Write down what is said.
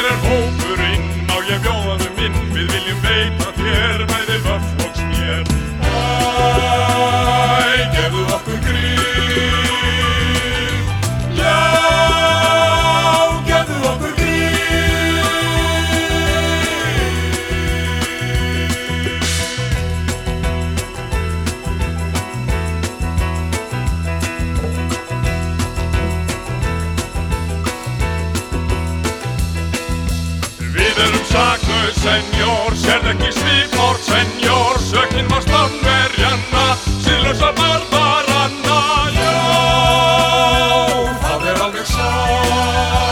Hér hópurinn, má ég bjóða þeim inn. Við viljum veita þér bæði vöffl og smér. Æ, gefðu okkur grín. Já, gefðu okkur grín. Við erum saklaus, senjór, sérð ekki svipmór, senjór, sökin var Spánverjanna, siðlausa barbaranna. Já, það alveg satt.